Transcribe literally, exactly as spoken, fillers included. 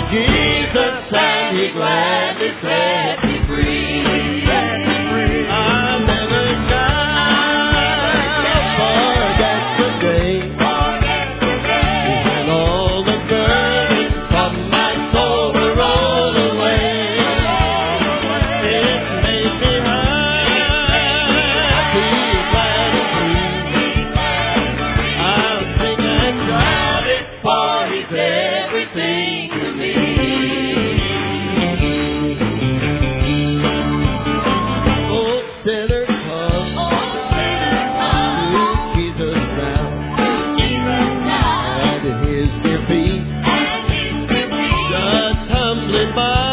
Jesus, and He gladly set me free. Set me free. I'll never shall forget the day when all the burdens from my soul were rolled away. It made me happy, glad and free. I'll sing and shout it, for He's everything to me. Oh, sinner, come to Jesus now, at His dear feet, just humbling my